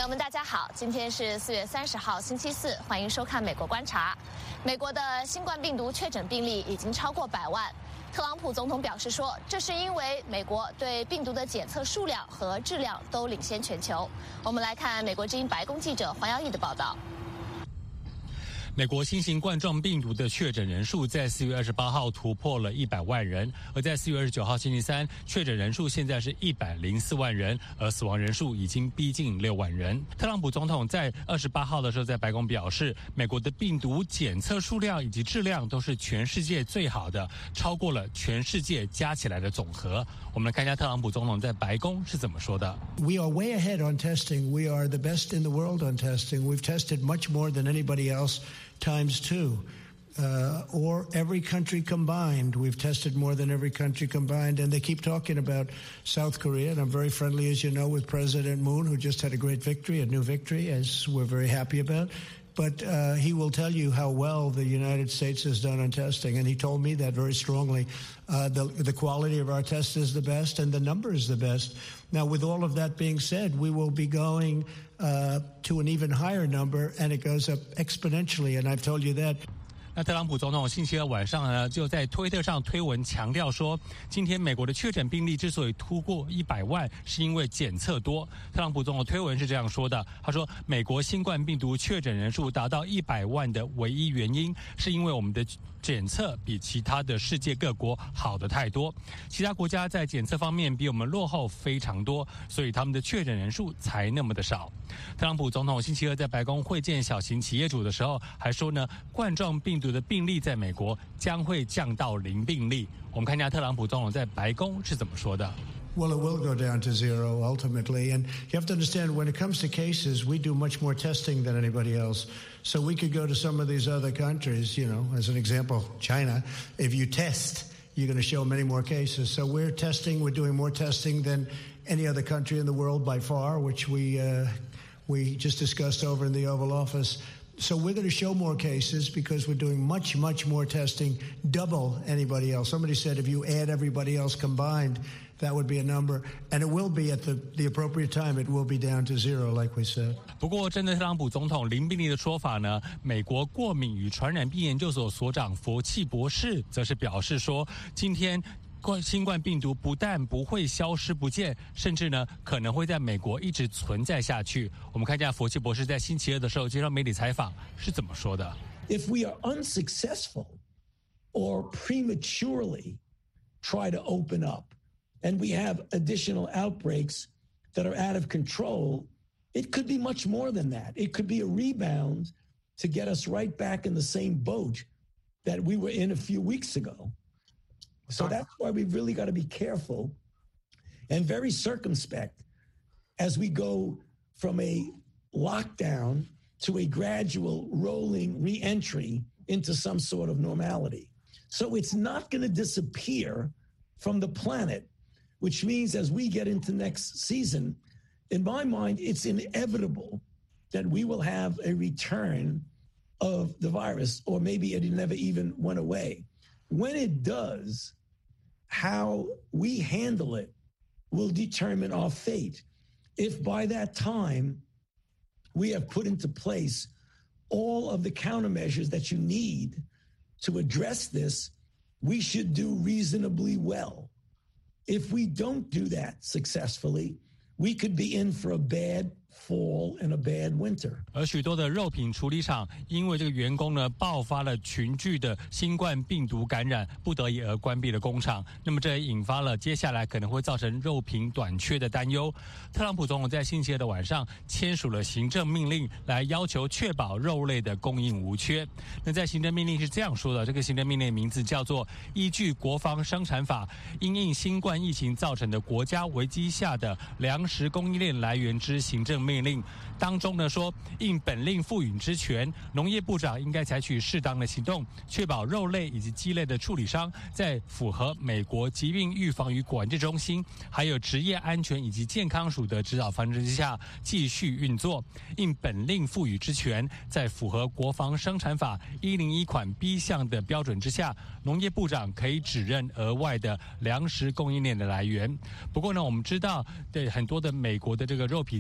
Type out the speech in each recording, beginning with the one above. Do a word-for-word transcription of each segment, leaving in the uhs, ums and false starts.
友们，大家好，今天是四月三十号，星期四，欢迎收看《美国观察》。美国的新冠病毒确诊病例已经超过百万。特朗普总统表示说，这是因为美国对病毒的检测数量和质量都领先全球。我们来看美国之音白宫记者黄耀义的报道。 美国新型冠状病毒的确诊人数在四月二十八号突破了一百万人，而在四月二十九号星期三，确诊人数现在是一百零四万人，而死亡人数已经逼近六万人。特朗普总统在二十八号的时候在白宫表示，美国的病毒检测数量以及质量都是全世界最好的，超过了全世界加起来的总和。我们来看一下特朗普总统在白宫是怎么说的。 We are way ahead on testing. We are the best in the world on testing. We've tested much more than anybody else. Times two, uh, or every country combined. We've tested more than every country combined, and they keep talking about South Korea, and I'm very friendly, as you know, with President Moon, who just had a great victory, a new victory, as we're very happy about. But uh, he will tell you how well the United States has done on testing, and he told me that very strongly. Uh, the, the quality of our test is the best, and the number is the best. Now, with all of that being said, we will be going uh, to an even higher number, and it goes up exponentially, and I've told you that. 那特朗普总统星期二晚上呢，就在推特上推文强调说，今天美国的确诊病例之所以突破一百万，是因为检测多。特朗普总统推文是这样说的，他说，美国新冠病毒确诊人数达到一百万的唯一原因，是因为我们的检测比其他的世界各国好的太多，其他国家在检测方面比我们落后非常多，所以他们的确诊人数才那么的少。特朗普总统星期二在白宫会见小型企业主的时候，还说呢，冠状病毒的病例在美国将会降到零病例。我们看一下特朗普总统在白宫是怎么说的。 Well, it will go down to zero ultimately. And you have to understand, when it comes to cases, we do much more testing than anybody else. So we could go to some of these other countries, you know, as an example, China. If you test, you're going to show many more cases. So we're testing, we're doing more testing than any other country in the world by far, which we, uh, we just discussed over in the Oval Office. So we're going to show more cases because we're doing much, much more testing, double anybody else. Somebody said if you add everybody else combined, that would be a number, and it will be at the, the appropriate time. It will be down to zero, like we said. 不过，针对特朗普总统零病例的说法呢，美国过敏与传染病研究所所长佛契博士则是表示说，今天新冠病毒不但不会消失不见，甚至呢可能会在美国一直存在下去。我们看一下佛契博士在星期二的时候接受媒体采访是怎么说的。 If we are unsuccessful or prematurely try to open up, and we have additional outbreaks that are out of control, it could be much more than that. It could be a rebound to get us right back in the same boat that we were in a few weeks ago. So that's why we've really got to be careful and very circumspect as we go from a lockdown to a gradual rolling re-entry into some sort of normality. So it's not going to disappear from the planet, which means as we get into next season, in my mind, it's inevitable that we will have a return of the virus, or maybe it never even went away. When it does, how we handle it will determine our fate. If by that time we have put into place all of the countermeasures that you need to address this, we should do reasonably well. If we don't do that successfully, we could be in for a bad fall and a bad winter. 而许多的肉品处理厂因为这个员工呢爆发了群聚的新冠病毒感染，不得已而关闭了工厂。那么这也引发了接下来可能会造成肉品短缺的担忧。特朗普总统在星期二的晚上签署了行政命令，来要求确保肉类的供应无缺。那在行政命令是这样说的，这个行政命令的名字叫做依据国防生产法，因应新冠疫情造成的国家危机下的粮食供应链来源之行政命令当中呢说，应本令赋予之权，农业部长应该采取适当的行动，确保肉类以及鸡类的处理商在符合美国疾病预防与管制中心还有职业安全以及健康署的指导方针之下继续运作。应本令赋予之权，在符合国防生产法一零一款 B 项的标准之下，农业部长可以指认额外的粮食供应链的来源。不过呢，我们知道对很多的美国的这个肉品加工厂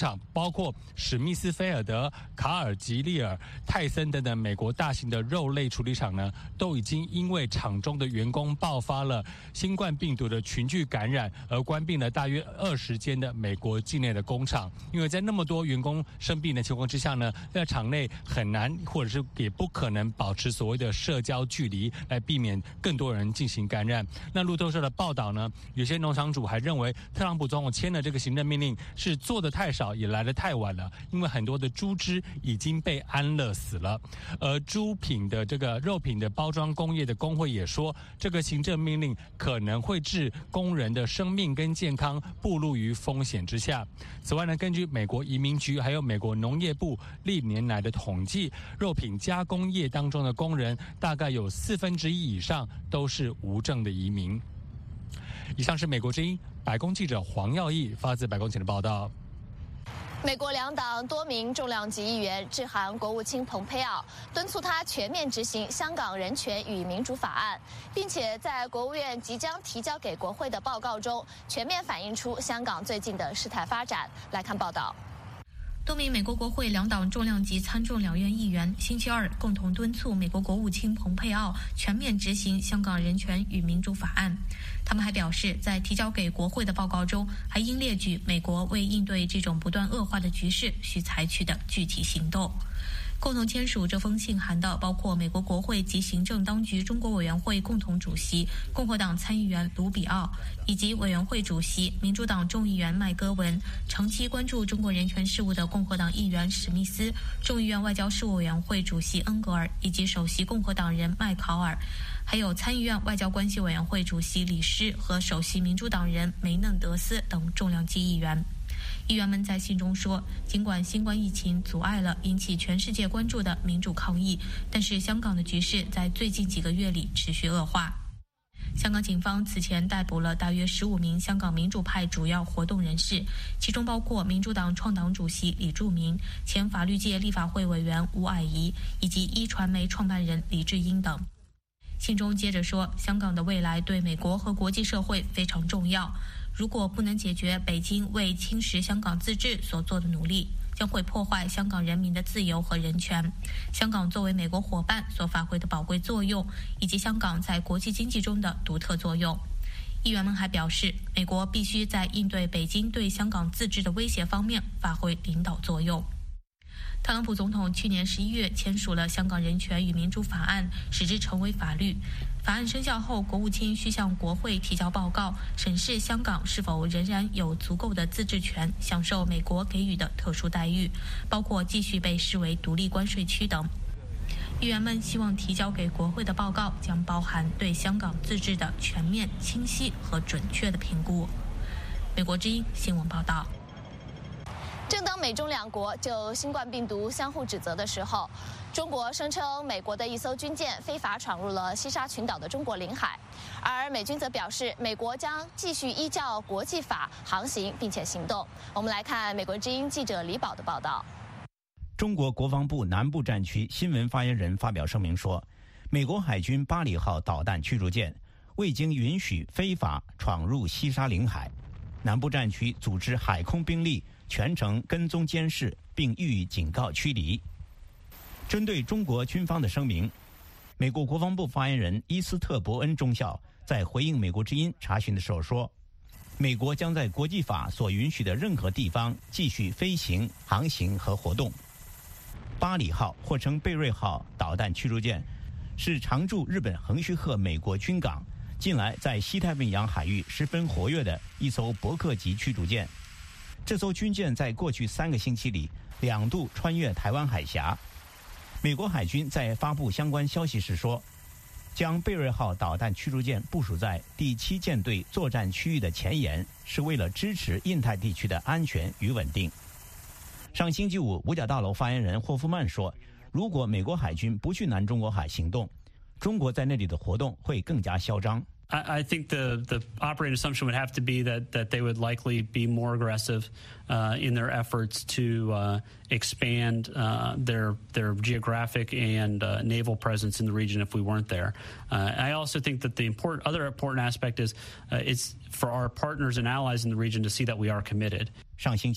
厂，包括史密斯菲尔德、卡尔吉利尔、泰森等等美国大型的肉类处理厂呢，都已经因为厂中的员工爆发了新冠病毒的群聚感染，而关闭了大约二十间的美国境内的工厂。因为在那么多员工生病的情况之下呢，在厂内很难或者是也不可能保持所谓的社交距离，来避免更多人进行感染。那路透社的报道呢，有些农场主还认为特朗普总统签的这个行政命令是做得太少，也来得太晚了，因为很多的猪只已经被安乐死了。而猪品的这个肉品的包装工业的工会也说，这个行政命令可能会置工人的生命跟健康暴露于风险之下。此外呢，根据美国移民局还有美国农业部历年来的统计，肉品加工业当中的工人大概有四分之一以上都是无证的移民。以上是美国之音白宫记者黄耀义发自白宫前的报道。 美国两党多名重量级议员致函国务卿蓬佩奥，敦促他全面执行香港人权与民主法案，并且在国务院即将提交给国会的报告中全面反映出香港最近的事态发展。来看报道。 多名美国国会两党重量级参众两院议员星期二共同敦促美国国务卿蓬佩奥全面执行香港人权与民主法案。他们还表示，在提交给国会的报告中，还应列举美国为应对这种不断恶化的局势需采取的具体行动。共同签署这封信函的包括美国国会及行政当局中国委员会共同主席共和党参议员卢比奥，以及委员会主席民主党众议员麦戈文，长期关注中国人权事务的共和党议员史密斯，众议院外交事务委员会主席恩格尔，以及首席共和党人麦考尔，还有参议院外交关系委员会主席李施和首席民主党人梅嫩德斯等重量级议员。议员们在信中说，尽管新冠疫情阻碍了引起全世界关注的民主抗议，但是香港的局势在最近几个月里持续恶化。香港警方此前逮捕了大约十五名香港民主派主要活动人士，其中包括民主党创党主席李柱铭、前法律界立法会委员吴霭仪以及一传媒创办人黎智英等。信中接着说，香港的未来对美国和国际社会非常重要，如果不能解决北京为侵蚀香港自治所做的努力，将会破坏香港人民的自由和人权，香港作为美国伙伴所发挥的宝贵作用，以及香港在国际经济中的独特作用。议员们还表示，美国必须在应对北京对香港自治的威胁方面发挥领导作用。特朗普总统去年十一月签署了香港人权与民主法案，使之成为法律。法案生效后，国务卿需向国会提交报告，审视香港是否仍然有足够的自治权，享受美国给予的特殊待遇，包括继续被视为独立关税区等。议员们希望提交给国会的报告将包含对香港自治的全面、清晰和准确的评估。美国之音新闻报道。 正当美中两国就新冠病毒相互指责的时候，中国声称美国的一艘军舰非法闯入了西沙群岛的中国领海，而美军则表示美国将继续依照国际法航行并且行动。我们来看美国之音记者李宝的报道。 中国国防部南部战区新闻发言人发表声明说，美国海军巴里号导弹驱逐舰未经允许非法闯入西沙领海，南部战区组织海空兵力全程跟踪监视，并予以警告驱离。针对中国军方的声明，美国国防部发言人伊斯特伯恩中校在回应美国之音查询的时候说，美国将在国际法所允许的任何地方继续飞行、航行和活动。巴里号或称贝瑞号导弹驱逐舰是常驻日本横须贺美国军港，近来在西太平洋海域十分活跃的一艘伯克级驱逐舰。这艘军舰在过去三个星期里两度穿越台湾海峡。美国海军在发布相关消息时说，将贝瑞号导弹驱逐舰部署在第七舰队作战区域的前沿，是为了支持印太地区的安全与稳定。上星期五，五角大楼发言人霍夫曼说，如果美国海军不去南中国海行动，中国在那里的活动会更加嚣张。 I, I think the, the operating assumption would have to be that, that they would likely be more aggressive uh, in their efforts to uh, expand uh, their their geographic and uh, naval presence in the region if we weren't there. Uh, I also think that the important, other important aspect is uh, it's for our partners and allies in the region to see that we are committed. 上星期，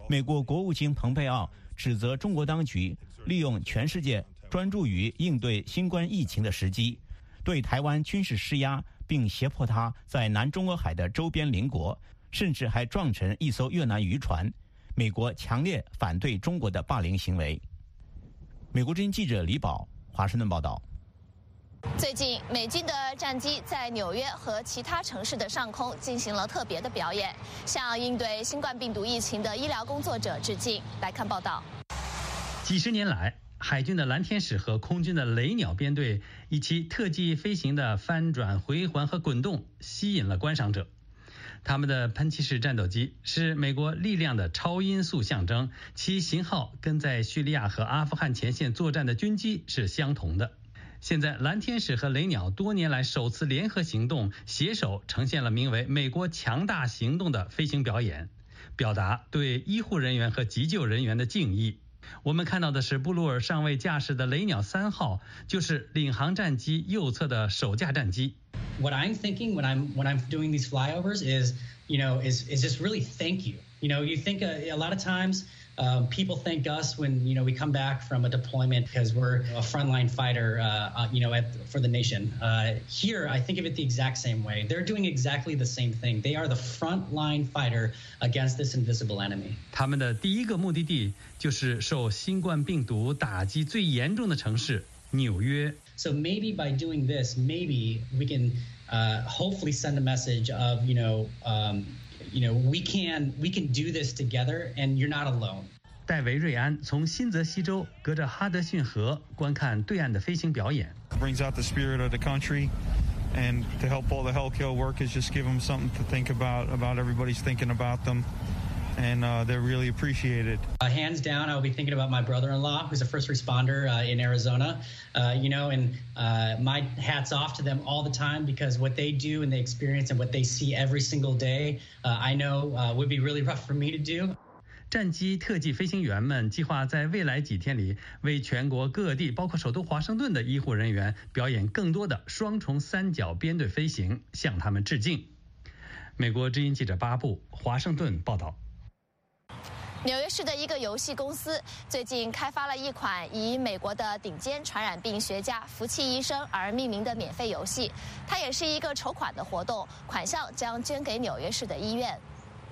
美国国务卿蓬佩奥指责中国当局利用全世界专注于应对新冠疫情的时机，对台湾军事施压，并胁迫他在南中国海的周边邻国，甚至还撞沉一艘越南渔船。美国强烈反对中国的霸凌行为。美国之音记者李宝华盛顿报道。 最近，美军的战机在纽约和其他城市的上空进行了特别的表演，向应对新冠病毒疫情的医疗工作者致敬。来看报道。 几十年来，海军的蓝天使和空军的雷鸟编队以其特技飞行的翻转、回环和滚动吸引了观赏者。他们的喷气式战斗机是美国力量的超音速象征，其型号跟在叙利亚和阿富汗前线作战的军机是相同的。现在，蓝天使和雷鸟多年来首次联合行动，携手呈现了名为“美国强大行动”的飞行表演，表达对医护人员和急救人员的敬意。我们看到的是布鲁尔上尉驾驶的雷鸟三号，就是领航战机右侧的首架战机。 What I'm thinking when I'm when I'm doing these flyovers is, you know, is is just really thank you. You know, you think a, a lot of times. Um, people thank us when, you know, we come back from a deployment because we're a frontline fighter, uh, uh, you know, at, for the nation. Uh, here, I think of it the exact same way. They're doing exactly the same thing. They are the frontline fighter against this invisible enemy. 他们的第一个目的地就是受新冠病毒打击最严重的城市纽约。 So maybe by doing this, maybe we can uh, hopefully send a message of, you know, um, you know, we can we can do this together, and you're not alone. 戴维·瑞安从新泽西州隔着哈德逊河观看对岸的飞行表演。 Brings out the spirit of the country, and to help all the healthcare workers, just give them something to think about. About everybody's thinking about them. And uh, they're really appreciated. Uh, hands down, I'll be thinking about my brother-in-law, who's a first responder uh, in Arizona. Uh, you know, and uh, my hat's off to them all the time because what they do and they experience and what they see every single day, uh, I know uh, would be really rough for me to do. 战机特技飞行员们计划在未来几天里为全国各地，包括首都华盛顿的医护人员表演更多的双重三角编队飞行，向他们致敬。美国之音记者巴布，华盛顿报道。 纽约市的一个游戏公司最近开发了一款以美国的顶尖传染病学家福奇医生而命名的免费游戏，它也是一个筹款的活动，款项将捐给纽约市的医院。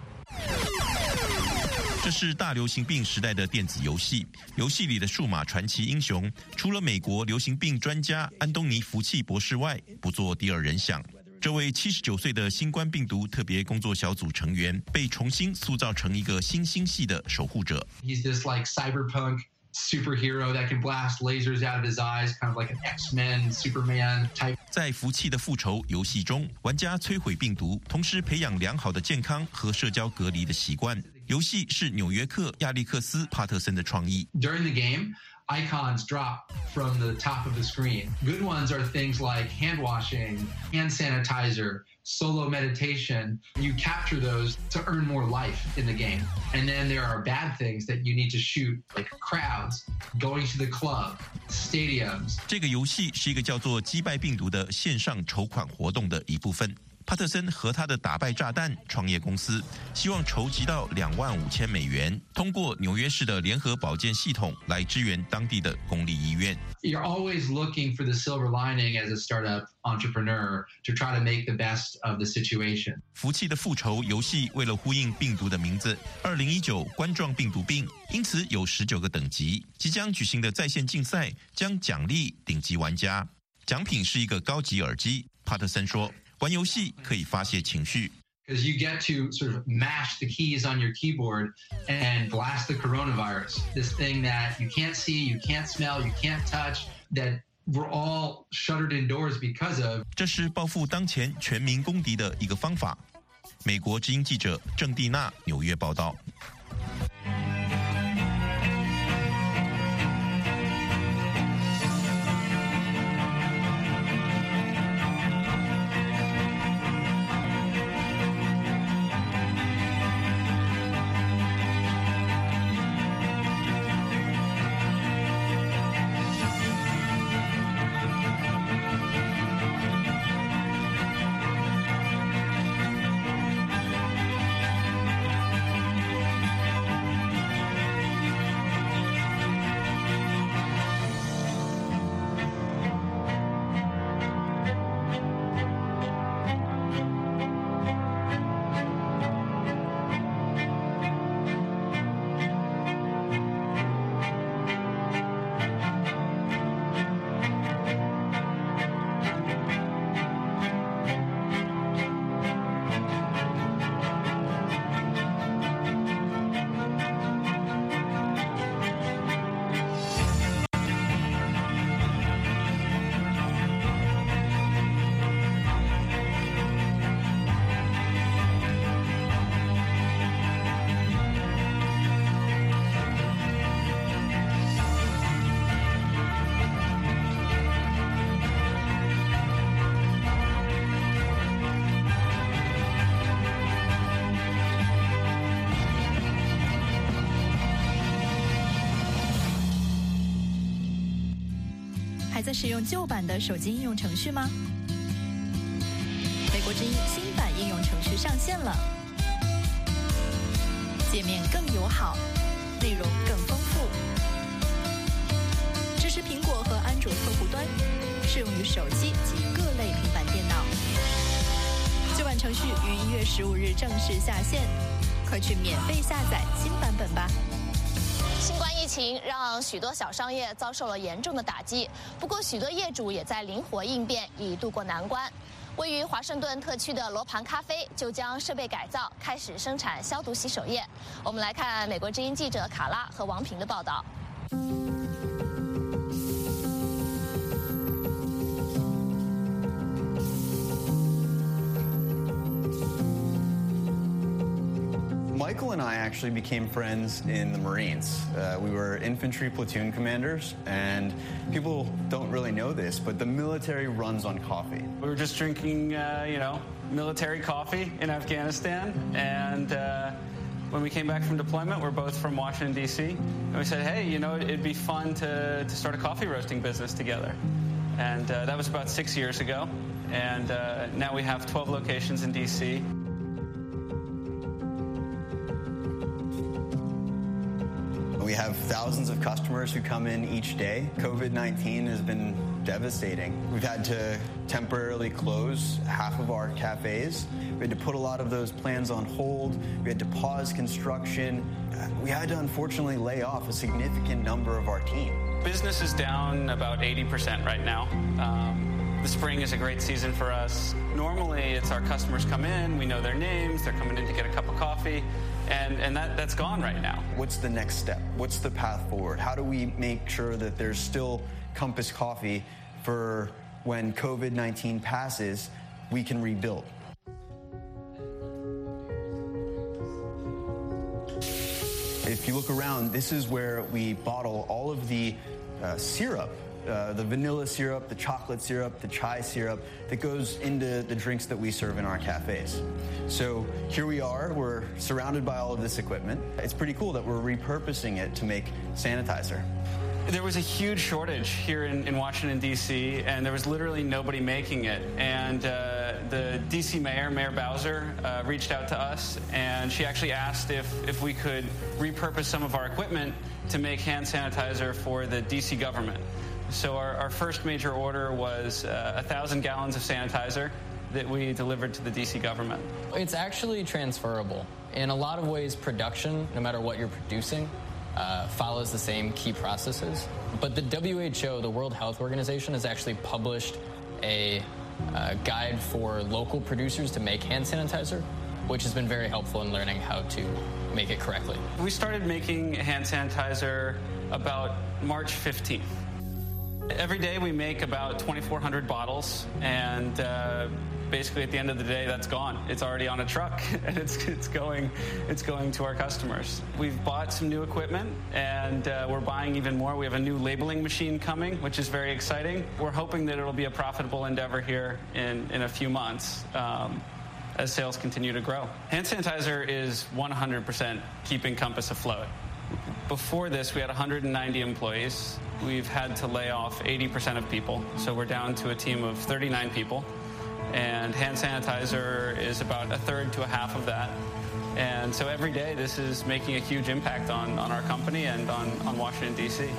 这是大流行病时代的电子游戏，游戏里的数码传奇英雄，除了美国流行病专家安东尼·福奇博士外，不做第二人想。这位七十九岁的新冠病毒特别工作小组成员被重新塑造成一个新星系的守护者。 He's this like cyberpunk superhero that can blast lasers out of his eyes, kind of like an X-Men, Superman type. 在福气的复仇游戏中，玩家摧毁病毒，同时培养良好的健康和社交隔离的习惯。游戏是纽约客亚历克斯·帕特森的创意。 During the game, icons drop from the top of the screen. Good ones are things like hand washing, hand sanitizer, solo meditation. You capture those to earn more life in the game. And then there are bad things that you need to shoot, like crowds, going to the club, stadiums. 这个游戏是一个叫做击败病毒的线上筹款活动的一部分。帕特森和他的打败炸弹创业公司希望筹集到两万五千美元，通过纽约市的联合保健系统来支援当地的公立医院。 You're always looking for the silver lining as a startup entrepreneur to try to make the best of the situation. 福气的复仇游戏为了呼应病毒的名字，二零一九冠状病毒病，因此有十九个等级。即将举行的在线竞赛将奖励顶级玩家，奖品是一个高级耳机。帕特森说。玩游戏可以发泄情绪。 Because you get to sort of mash the keys on your keyboard and blast the coronavirus, this thing that you can't see, you can't smell, you can't touch, that we're all shuttered indoors because of. 这是报复当前全民公敌的一个方法。美国之音记者郑蒂娜纽约报道。 还在使用旧版的手机应用程序吗？美国之音新版应用程序上线了，界面更友好，内容更丰富，支持苹果和安卓客户端，适用于手机及各类平板电脑。旧版程序于一月十五日正式下线，快去免费下载新版本吧。 新冠疫情让许多小商业遭受了严重的打击，不过许多业主也在灵活应变，以度过难关。位于华盛顿特区的罗盘咖啡就将设备改造，开始生产消毒洗手液。我们来看美国之音记者卡拉和王平的报道。 Michael and I actually became friends in the Marines. Uh, we were infantry platoon commanders, and people don't really know this, but the military runs on coffee. We were just drinking, uh, you know, military coffee in Afghanistan, and uh, when we came back from deployment, we're both from Washington, D C, and we said, hey, you know, it'd be fun to, to start a coffee roasting business together. And uh, that was about six years ago, and uh, now we have twelve locations in D C. We have thousands of customers who come in each day. COVID nineteen has been devastating. We've had to temporarily close half of our cafes. We had to put a lot of those plans on hold. We had to pause construction. We had to unfortunately lay off a significant number of our team. Business is down about eighty percent right now. Um, the spring is a great season for us. Normally, it's our customers come in, we know their names, they're coming in to get a cup of coffee, and, and that, that's gone right now. What's the next step? What's the path forward? How do we make sure that there's still Compass Coffee for when COVID nineteen passes, we can rebuild? If you look around, this is where we bottle all of the uh, syrup, uh, the vanilla syrup, the chocolate syrup, the chai syrup that goes into the drinks that we serve in our cafes. So here we are, we're surrounded by all of this equipment. It's pretty cool that we're repurposing it to make sanitizer. There was a huge shortage here in, in Washington, D C, and there was literally nobody making it. And uh, the D C mayor, Mayor Bowser, uh, reached out to us, and she actually asked if, if we could repurpose some of our equipment to make hand sanitizer for the D C government. So our, our first major order was uh, one thousand gallons of sanitizer that we delivered to the D C government. It's actually transferable. In a lot of ways, production, no matter what you're producing, Uh, follows the same key processes. But the W H O, the World Health Organization, has actually published a uh, guide for local producers to make hand sanitizer, which has been very helpful in learning how to make it correctly. We started making hand sanitizer about March fifteenth. Every day we make about twenty-four hundred bottles, and uh, basically at the end of the day, that's gone. It's already on a truck, and it's it's going it's going to our customers. We've bought some new equipment, and uh, we're buying even more. We have a new labeling machine coming, which is very exciting. We're hoping that it'll be a profitable endeavor here in, in a few months um, as sales continue to grow. Hand sanitizer is one hundred percent keeping Compass afloat. Before this, we had one hundred ninety employees. We've had to lay off eighty percent of people, so we're down to a team of thirty-nine people. And hand sanitizer is about a third to a half of that. And so every day, this is making a huge impact on, on our company and on, on Washington, D C.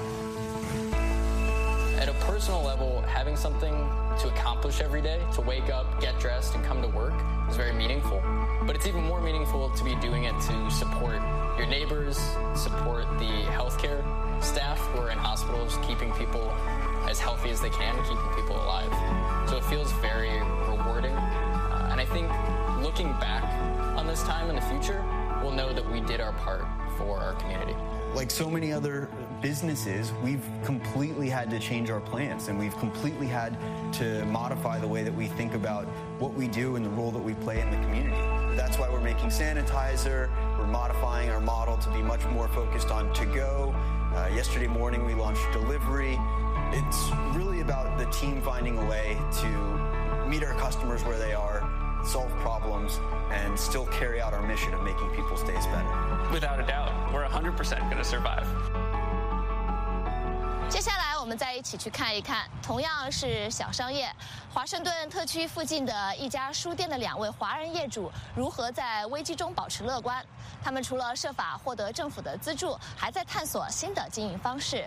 At a personal level, having something to accomplish every day, to wake up, get dressed, and come to work is very meaningful. But it's even more meaningful to be doing it to support your neighbors, support the healthcare staff who are in hospitals, keeping people as healthy as they can, keeping people alive. So it feels very rewarding. Uh, and I think looking back on this time in the future, we'll know that we did our part for our community. Like so many other businesses, we've completely had to change our plans, and we've completely had to modify the way that we think about what we do and the role that we play in the community. That's why we're making sanitizer. We're modifying our model to be much more focused on to-go. Uh, yesterday morning, we launched delivery. It's really about the team finding a way to meet our customers where they are, solve problems, and still carry out our mission of making people's days better. Without a doubt, we're one hundred percent going to survive. 接下来我们再一起去看一看，同样是小商业，华盛顿特区附近的一家书店的两位华人业主如何在危机中保持乐观。他们除了设法获得政府的资助，还在探索新的经营方式。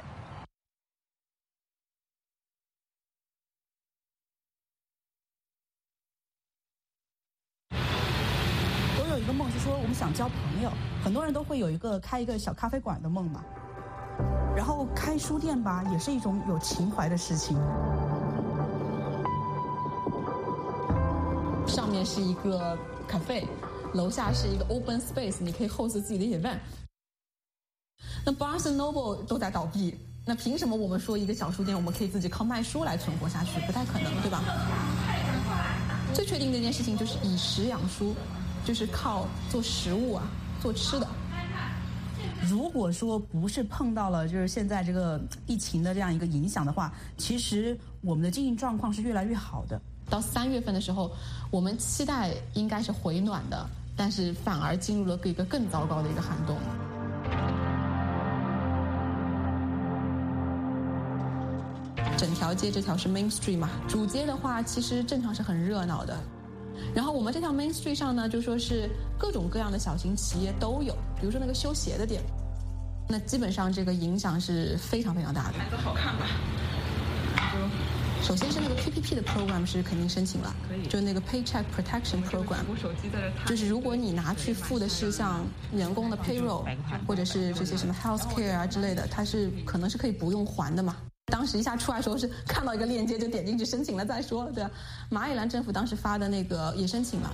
我有一个梦是说，我们想交朋友，很多人都会有一个开一个小咖啡馆的梦嘛。然后开书店吧，也是一种有情怀的事情。 上面是一个 cafe， 楼下是一个 open space， 你可以 host 自己的 event。那 Barnes and Noble 都在倒闭，那凭什么我们说一个小书店，我们可以自己靠卖书来存活下去？不太可能，对吧？最确定的一件事情就是以食养书，就是靠做食物啊，做吃的。 如果说不是碰到了就是现在这个疫情的这样一个影响的话，其实我们的经营状况是越来越好的。 到三月份的时候，我们期待应该是回暖的，但是反而进入了一个更糟糕的一个寒冬。整条街这条是 Main Street 嘛，主街的话其实正常是很热闹的。然后我们这条 Main Street 上呢，就说是各种各样的小型企业都有，比如说那个修鞋的店，那基本上这个影响是非常非常大的。 买个好看吧。 首先是那个 P P P 的 program 是肯定申请了， 可以， 就那个 Paycheck Protection Program， 我手机在这看， 就是如果你拿去付的是像员工的 payroll 或者是这些什么 healthcare 啊之类的，它是可能是可以不用还的嘛。当时一下出来的时候是看到一个链接就点进去申请了再说，对吧？马里兰政府当时发的那个也申请了。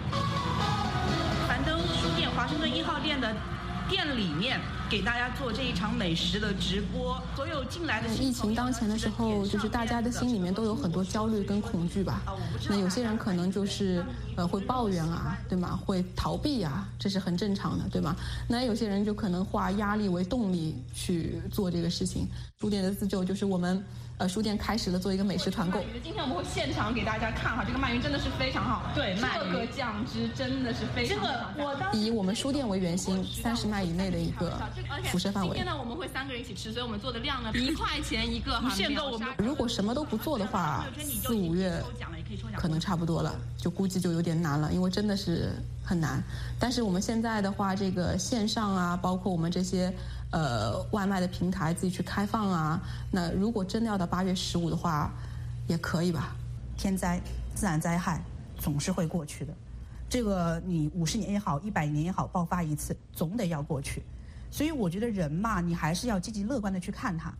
樊登书店华盛顿一号店的店里面给大家做这一场美食的直播，所有进来的疫情当前的时候，就是大家的心里面都有很多焦虑跟恐惧吧。那有些人可能就是呃会抱怨啊，对吗？会逃避啊，这是很正常的，对吗？那有些人就可能化压力为动力去做这个事情。书店的自救就是我们呃书店开始了做一个美食团购。 今天我们会现场给大家看哈，这个鳗鱼真的是非常好，对，这个酱汁真的是非常好。这个我当以我们书店为原型，三十迈以内的一个辐射范围。 今天呢，我们会三个人一起吃，所以我们做的量呢，一块钱一个哈，限购我们。 如果什么都不做的话，四五月可能差不多了，就估计就有点难了，因为真的是很难。但是我们现在的话，这个线上啊，包括我们这些呃外卖的平台自己去开放啊，那如果真的要到八月十五的话，也可以吧。天灾、自然灾害总是会过去的，这个你五十年也好，一百年也好，爆发一次总得要过去。所以我觉得人嘛，你还是要积极乐观的去看它。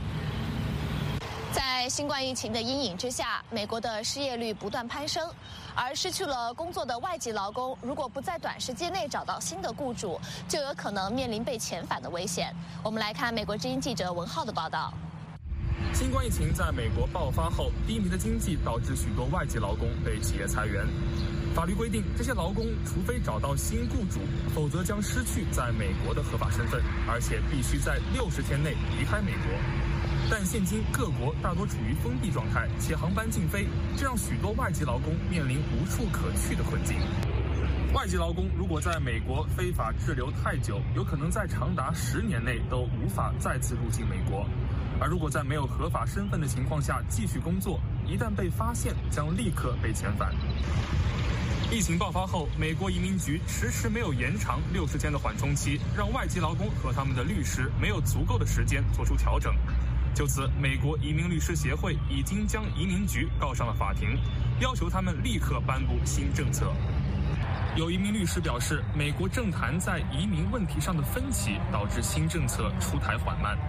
在新冠疫情的阴影之下，美国的失业率不断攀升，而失去了工作的外籍劳工，如果不在短时间内找到新的雇主，就有可能面临被遣返的危险。我们来看美国之音记者文浩的报道。 新冠疫情在美国爆发后，低迷的经济导致许多外籍劳工被企业裁员。法律规定，这些劳工除非找到新雇主，否则将失去在美国的合法身份，而且必须在六十天内离开美国。但现今各国大多处于封闭状态，且航班禁飞，这让许多外籍劳工面临无处可去的困境。外籍劳工如果在美国非法滞留太久，有可能在长达十年内都无法再次入境美国。而如果在没有合法身份的情况下继续工作，一旦被发现，将立刻被遣返。疫情爆发后，美国移民局迟迟没有延长六十天的缓冲期，让外籍劳工和他们的律师没有足够的时间做出调整。就此，美国移民律师协会已经将移民局告上了法庭，要求他们立刻颁布新政策。有移民律师表示，美国政坛在移民问题上的分歧导致新政策出台缓慢。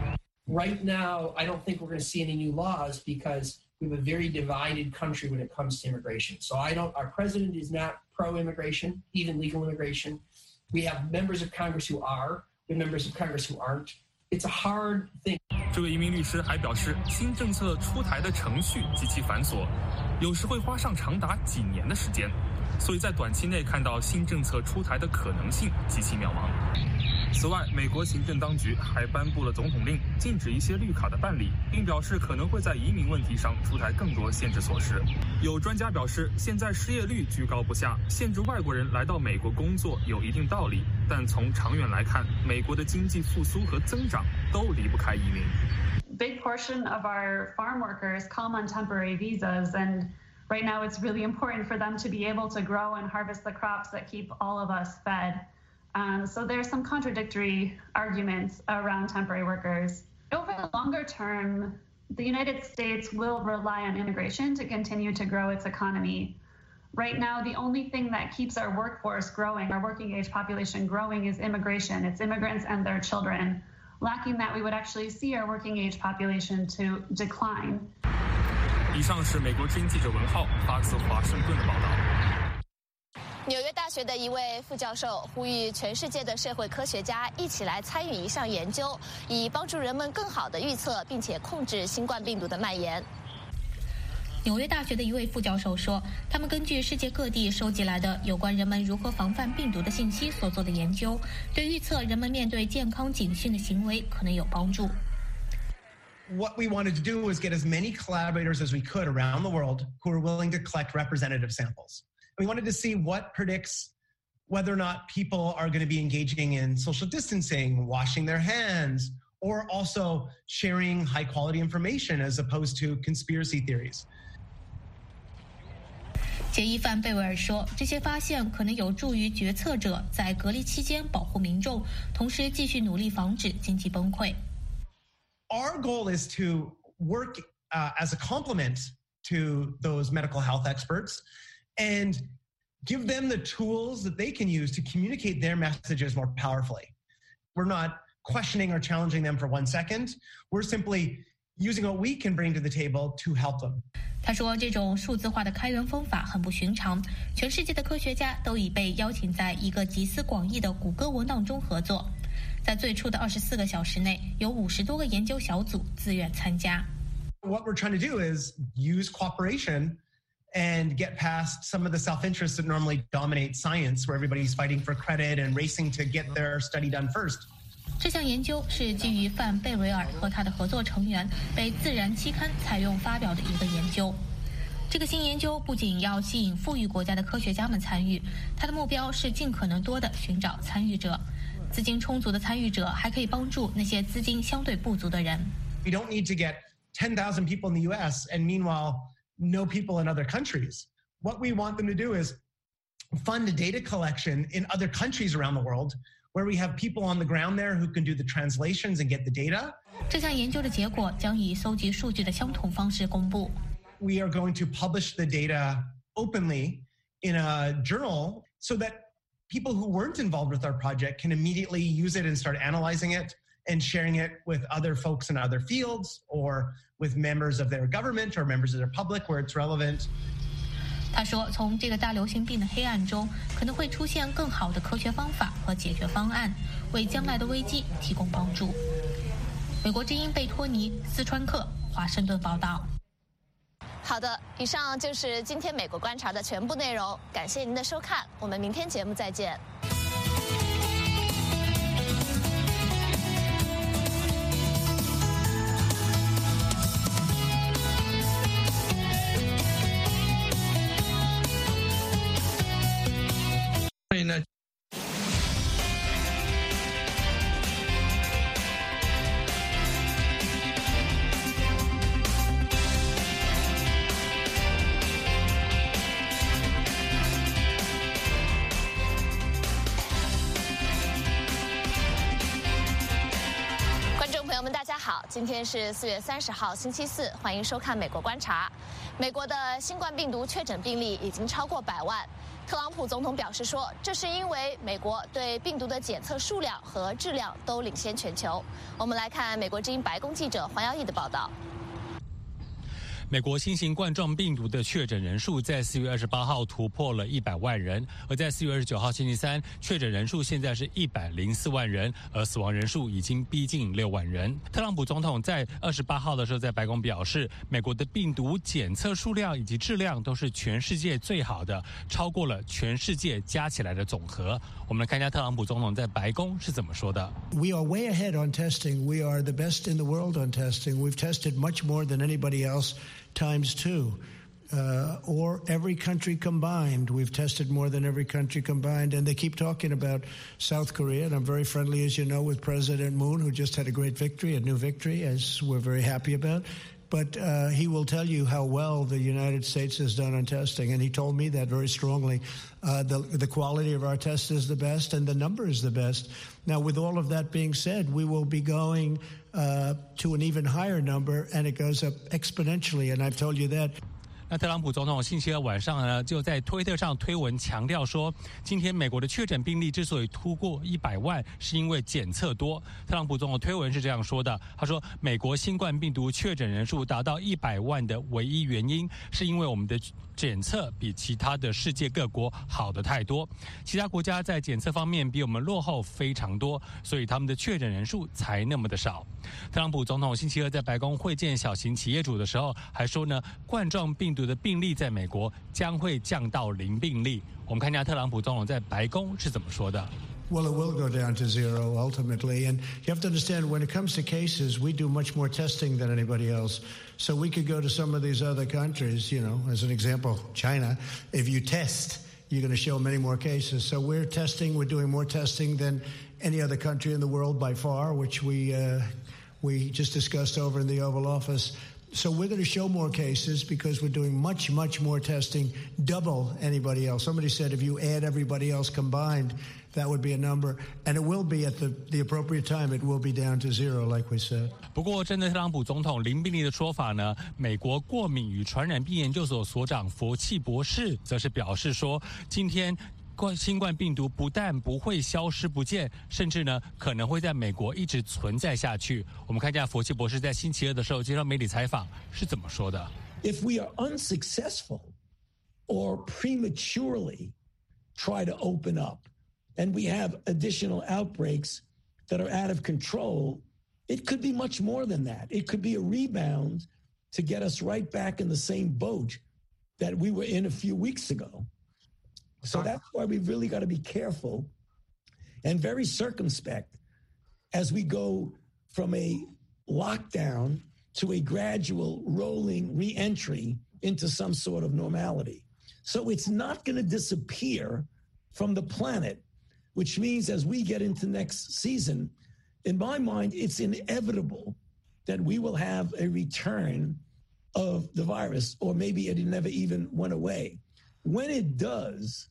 Right now, I don't think we're going to see any new laws because we have a very divided country when it comes to immigration. So I don't, our president is not pro-immigration, even legal immigration. We have members of Congress who are, we have members of Congress who aren't. It's a hard thing. 这位移民律师还表示，新政策出台的程序极其繁琐，有时会花上长达几年的时间，所以在短期内看到新政策出台的可能性极其渺茫。此外，美国行政当局还颁布了总统令，禁止一些绿卡的办理，并表示可能会在移民问题上出台更多限制措施。有专家表示，现在失业率居高不下，限制外国人来到美国工作有一定道理，但从长远来看，美国的经济复苏和增长都离不开移民。 big portion of our farm workers come on temporary visas, and right now it's really important for them to be able to grow and harvest the crops that keep all of us fed. Um, so there's some contradictory arguments around temporary workers. Over the longer term, the United States will rely on immigration to continue to grow its economy. Right now, the only thing that keeps our workforce growing, our working age population growing, is immigration. It's immigrants and their children. Lacking that, we would actually see our working age population to decline. 以上是美国之音记者文浩发自华盛顿的报道。 纽约大学的一位副教授呼吁全世界的社会科学家一起来参与一项研究，以帮助人们更好地预测并且控制新冠病毒的蔓延。 纽约大学的一位副教授说，他们根据世界各地收集来的有关人们如何防范病毒的信息所做的研究，对预测人们面对健康警讯的行为可能有帮助。 What we wanted to do was get as many collaborators as we could around the world who are willing to collect representative samples. We wanted to see what predicts whether or not people are going to be engaging in social distancing, washing their hands, or also sharing high-quality information as opposed to conspiracy theories. 杰伊·范贝维尔说，这些发现可能有助于决策者在隔离期间保护民众，同时继续努力防止经济崩溃。 Our goal is to work uh, as a complement to those medical health experts and give them the tools that they can use to communicate their messages more powerfully. We're not questioning or challenging them for one second. We're simply using what we can bring to the table to help them. 他说，这种数字化的开源方法很不寻常，全世界的科学家都已被邀请在一个集思广益的谷歌文档中合作。在最初的二十四个小时内，有五十多个研究小组自愿参加。 What we're trying to do is use cooperation and get past some of the self-interests that normally dominate science, where everybody's fighting for credit and racing to get their study done first. 这项研究是基于范贝维尔和他的合作成员被《自然》期刊采用发表的一个研究。这个新研究不仅要吸引富裕国家的科学家们参与，它的目标是尽可能多地寻找参与者。资金充足的参与者还可以帮助那些资金相对不足的人。 We don't need to get ten thousand people in the U S and meanwhile no people in other countries. What we want them to do is fund data collection in other countries around the world where we have people on the ground there who can do the translations and get the data. 这项研究的结果将以搜集数据的相同方式公布。 We are going to publish the data openly in a journal so that people who weren't involved with our project can immediately use it and start analyzing it and sharing it with other folks in other fields or with members of their government or members of their public where it's relevant. 他说，从这个大流行病的黑暗中，可能会出现更好的科学方法和解决方案，为将来的危机提供帮助。美国之音贝托尼·斯川克，华盛顿报道。 好的，以上就是今天美国观察的全部内容，感谢您的收看，我们明天节目再见。 欢迎呢。 好，今天是四月三十号，星期四，欢迎收看《美国观察》。美国的新冠病毒确诊病例已经超过百万。特朗普总统表示说，这是因为美国对病毒的检测数量和质量都领先全球。我们来看美国之音白宫记者黄耀义的报道。 美国新型冠状病毒的确诊人数在四月二十八号突破了一百万人，而在四月二十九号星期三，确诊人数现在是一百零四万人，而死亡人数已经逼近六万人。特朗普总统在二十八号的时候在白宫表示，美国的病毒检测数量以及质量都是全世界最好的，超过了全世界加起来的总和。我们来看一下特朗普总统在白宫是怎么说的。 We are way ahead on testing. We are the best in the world on testing. We've tested much more than anybody else. Times two. Uh, or every country combined. We've tested more than every country combined. And they keep talking about South Korea. And I'm very friendly, as you know, with President Moon, who just had a great victory, a new victory, as we're very happy about. But uh, he will tell you how well the United States has done on testing. And he told me that very strongly. Uh, the, the quality of our test is the best and the number is the best. Now, with all of that being said, we will be going uh, to an even higher number, and it goes up exponentially. And I've told you that. 那特朗普总统星期二晚上呢，就在推特上推文强调说，今天美国的确诊病例之所以突破一百万，是因为检测多。特朗普总统推文是这样说的，他说，美国新冠病毒确诊人数达到一百万的唯一原因，是因为我们的检测比其他的世界各国好的太多，其他国家在检测方面比我们落后非常多，所以他们的确诊人数才那么的少。特朗普总统星期二在白宫会见小型企业主的时候，还说呢，冠状病毒的病例在美国将会降到零病例。我们看一下特朗普总统在白宫是怎么说的。 Well, it will go down to zero ultimately. And you have to understand, when it comes to cases, we do much more testing than anybody else. So we could go to some of these other countries, you know, as an example, China. If you test, you're going to show many more cases. So we're testing, we're doing more testing than any other country in the world by far, which we, uh, we just discussed over in the Oval Office. So we're going to show more cases because we're doing much, much more testing, double anybody else. Somebody said if you add everybody else combined, that would be a number, and it will be at the, the appropriate time. It will be down to zero, like we said. 不过，针对特朗普总统零病例的说法呢，美国过敏与传染病研究所所长佛契博士则是表示说，今天新冠病毒不但不会消失不见，甚至呢可能会在美国一直存在下去。我们看一下佛契博士在星期二的时候接受媒体采访是怎么说的。 If we are unsuccessful or prematurely try to open up, and we have additional outbreaks that are out of control, it could be much more than that. It could be a rebound to get us right back in the same boat that we were in a few weeks ago. So that's why we've really got to be careful and very circumspect as we go from a lockdown to a gradual rolling re-entry into some sort of normality. So it's not going to disappear from the planet, which means as we get into next season, in my mind, it's inevitable that we will have a return of the virus, or maybe it never even went away. When it does,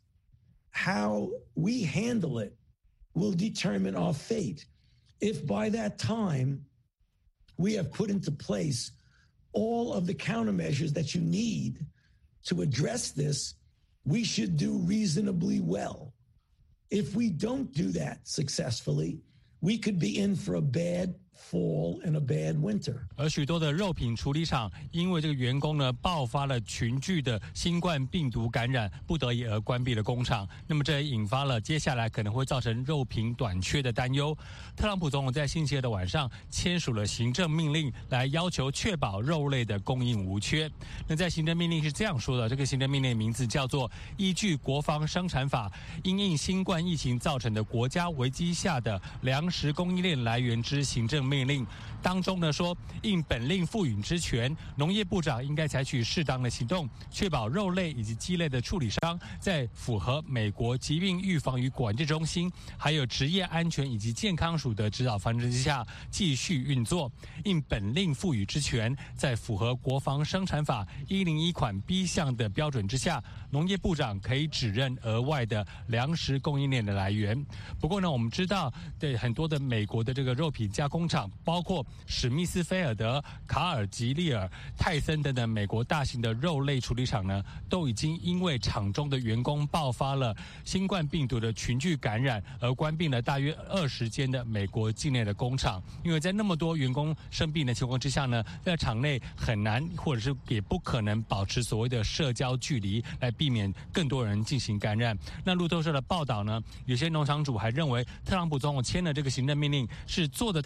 how we handle it will determine our fate. If by that time we have put into place all of the countermeasures that you need to address this, we should do reasonably well. If we don't do that successfully, we could be in for a bad fall and a bad winter. 而许多的肉品处理厂因为这个员工呢爆发了群聚的新冠病毒感染，不得已而关闭了工厂。那么这也引发了接下来可能会造成肉品短缺的担忧。特朗普总统在星期二的晚上签署了行政命令，来要求确保肉类的供应无缺。那在行政命令是这样说的，这个行政命令的名字叫做依据国防生产法，因应新冠疫情造成的国家危机下的粮食供应链来源之行政命令当中呢说，应本令赋予之权，农业部长应该采取适当的行动，确保肉类以及鸡类的处理商在符合美国疾病预防与管制中心还有职业安全以及健康署的指导方针之下继续运作。应本令赋予之权，在符合国防生产法一零一款 B 项的标准之下，农业部长可以指认额外的粮食供应链的来源。不过呢，我们知道对很多的美国的这个肉品加工厂，包括史密斯菲尔德、卡尔吉利尔、泰森等等美国大型的肉类处理厂呢，都已经因为厂中的员工爆发了新冠病毒的群聚感染，而关闭了大约二十间的美国境内的工厂。因为在那么多员工生病的情况之下呢，在厂内很难或者是也不可能保持所谓的社交距离，来避免更多人进行感染。那路透社的报道呢，有些农场主还认为特朗普总统签了这个行政命令是做得太少，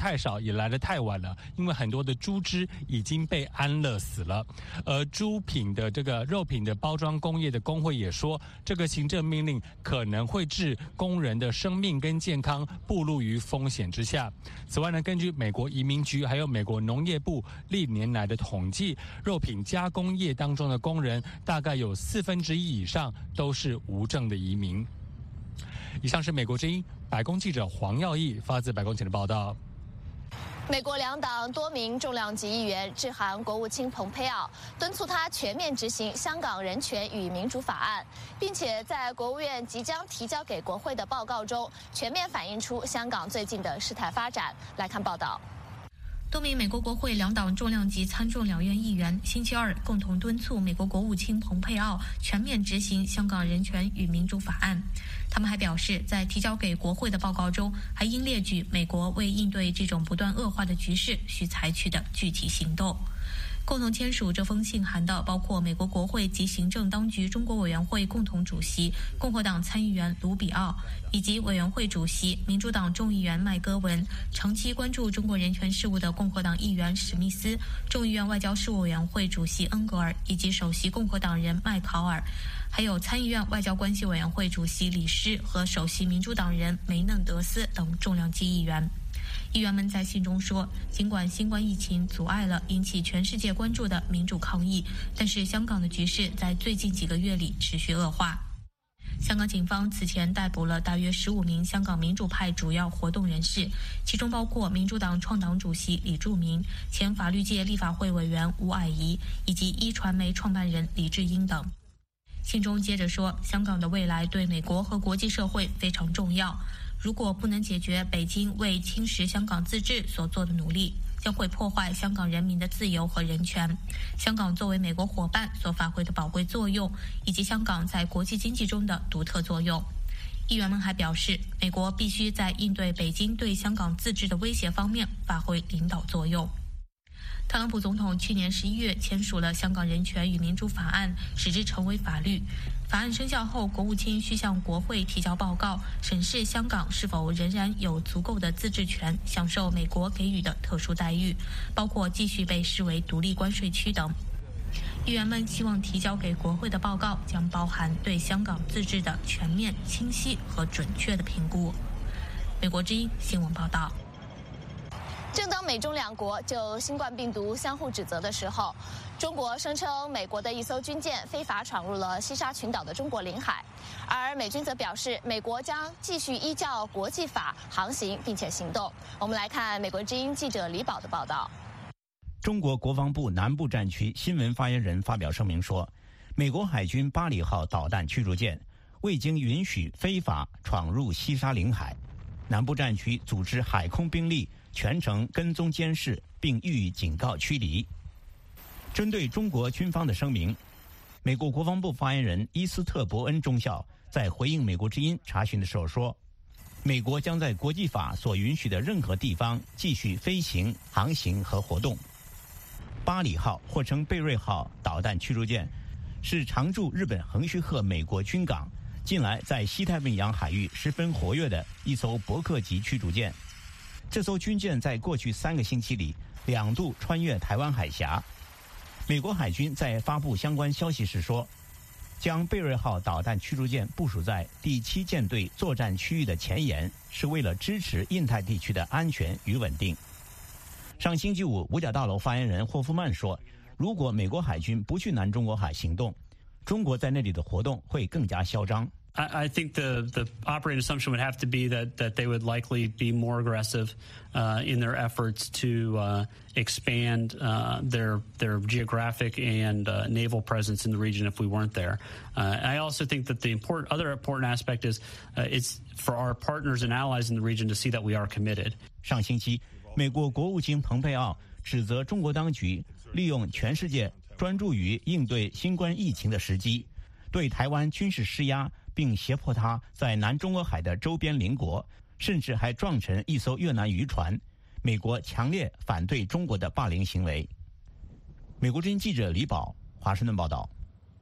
也来得太晚了，因为很多的猪只已经被安乐死了。而猪品的这个肉品的包装工业的工会也说，这个行政命令可能会置工人的生命跟健康暴露于风险之下。此外呢，根据美国移民局还有美国农业部历年来的统计，肉品加工业当中的工人大概有四分之一以上都是无证的移民。以上是美国之音白宫记者黄耀义发自白宫前的报道。 美国两党多名重量级议员致函国务卿蓬佩奥，敦促他全面执行香港人权与民主法案，并且在国务院即将提交给国会的报告中全面反映出香港最近的事态发展。来看报道。 多名美国国会两党重量级参众两院议员星期二共同敦促美国国务卿蓬佩奥全面执行香港人权与民主法案。他们还表示，在提交给国会的报告中，还应列举美国为应对这种不断恶化的局势需采取的具体行动。共同签署这封信函的包括美国国会及行政当局中国委员会共同主席共和党参议员卢比奥，以及委员会主席民主党众议员麦戈文，长期关注中国人权事务的共和党议员史密斯，众议院外交事务委员会主席恩格尔，以及首席共和党人麦考尔，还有参议院外交关系委员会主席李施和首席民主党人梅嫩德斯等重量级议员。议员们在信中说，尽管新冠疫情阻碍了引起全世界关注的民主抗议，但是香港的局势在最近几个月里持续恶化。香港警方此前逮捕了大约十五名香港民主派主要活动人士，其中包括民主党创党主席李柱铭、前法律界立法会委员吴霭仪以及一传媒创办人李志英等。信中接着说，香港的未来对美国和国际社会非常重要，如果不能解决北京为侵蚀香港自治所做的努力，将会破坏香港人民的自由和人权，香港作为美国伙伴所发挥的宝贵作用，以及香港在国际经济中的独特作用。议员们还表示，美国必须在应对北京对香港自治的威胁方面发挥领导作用。特朗普总统去年十一月签署了香港人权与民主法案，使之成为法律。法案生效后，国务卿需向国会提交报告，审视香港是否仍然有足够的自治权，享受美国给予的特殊待遇，包括继续被视为独立关税区等。议员们希望提交给国会的报告将包含对香港自治的全面、清晰和准确的评估。美国之音新闻报道。 正当美中两国就新冠病毒相互指责的时候，中国声称美国的一艘军舰非法闯入了西沙群岛的中国领海，而美军则表示美国将继续依照国际法航行并且行动。我们来看美国之音记者李宝的报道。 中国国防部南部战区新闻发言人发表声明说，美国海军巴里号导弹驱逐舰未经允许非法闯入西沙领海，南部战区组织海空兵力全程跟踪监视，并予以警告驱离。针对中国军方的声明，美国国防部发言人伊斯特伯恩中校在回应美国之音查询的时候说，美国将在国际法所允许的任何地方继续飞行、航行和活动。巴里号或称贝瑞号导弹驱逐舰是常驻日本横须贺美国军港，近来在西太平洋海域十分活跃的一艘伯克级驱逐舰。这艘军舰在过去三个星期里两度穿越台湾海峡。美国海军在发布相关消息时说，将贝瑞号导弹驱逐舰部署在第七舰队作战区域的前沿，是为了支持印太地区的安全与稳定。上星期五，五角大楼发言人霍夫曼说，如果美国海军不去南中国海行动，中国在那里的活动会更加嚣张。 I, I think the, the operating assumption would have to be that, that they would likely be more aggressive uh, in their efforts to uh, expand uh, their their geographic and uh, naval presence in the region if we weren't there. Uh, I also think that the important, other important aspect is uh, it's for our partners and allies in the region to see that we are committed. 上星期，美国国务卿蓬佩奥指责中国当局利用全世界专注于应对新冠疫情的时机，对台湾军事施压，并胁迫他在南中国海的周边邻国，甚至还撞沉一艘越南渔船。美国强烈反对中国的霸凌行为。美国之音记者李宝华盛顿报道。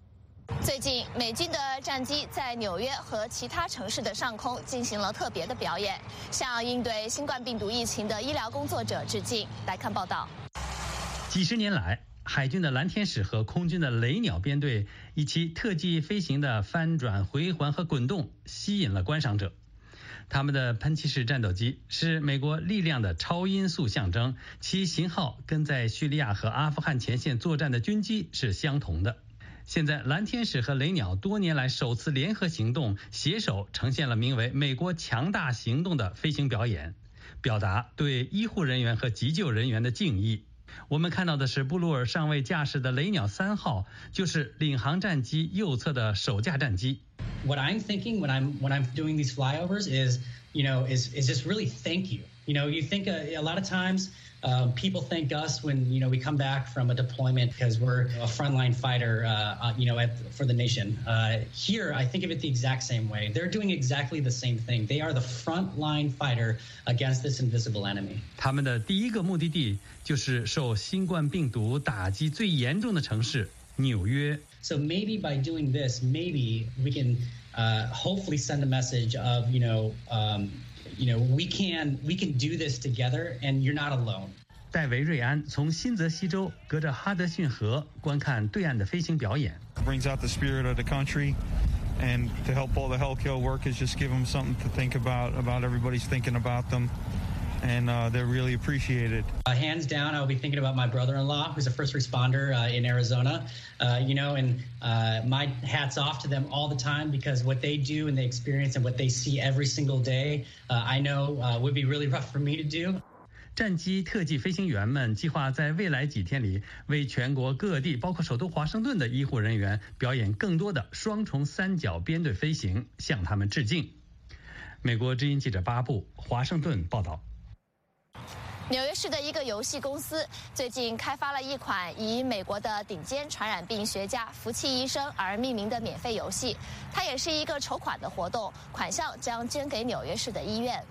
最近，美军的战机在纽约和其他城市的上空进行了特别的表演，向应对新冠病毒疫情的医疗工作者致敬。来看报道。 几十年来，海军的蓝天使和空军的雷鸟编队以其特技飞行的翻转、回环和滚动吸引了观赏者。他们的喷气式战斗机是美国力量的超音速象征，其型号跟在叙利亚和阿富汗前线作战的军机是相同的。现在蓝天使和雷鸟多年来首次联合行动，携手呈现了名为美国强大行动的飞行表演，表达对医护人员和急救人员的敬意。我们看到的是布鲁尔上尉驾驶的雷鸟三号，就是领航战机右侧的首架战机。 What I'm thinking when I'm when I'm doing these flyovers is, you know, is is just really thank you. You know, you think a, a lot of times um, people thank us when, you know, we come back from a deployment because we're a frontline fighter, uh, uh, you know, at, for the nation. Uh, here, I think of it the exact same way. They're doing exactly the same thing. They are the frontline fighter against this invisible enemy. 他们的第一个目的地就是受新冠病毒打击最严重的城市纽约。 So maybe by doing this, maybe we can uh, hopefully send a message of, you know, um, you know, we can we can do this together, and you're not alone. 戴维·瑞安从新泽西州隔着哈德逊河观看对岸的飞行表演。 Brings out the spirit of the country, and to help all the healthcare workers, just give them something to think about. About everybody's thinking about them. And uh, they're really appreciated. Uh, hands down, I'll be thinking about my brother-in-law, who's a first responder uh, in Arizona. Uh, you know, and uh, my hat's off to them all the time, because what they do and they experience and what they see every single day, uh, I know uh, would be really rough for me to do. 战机特技飞行员们计划在未来几天里为全国各地，包括首都华盛顿的医护人员表演更多的双重三角编队飞行，向他们致敬。美国之音记者巴布，华盛顿报道。 纽约市的一个游戏公司最近开发了一款以美国的顶尖传染病学家福奇医生而命名的免费游戏，它也是一个筹款的活动，款项将捐给纽约市的医院。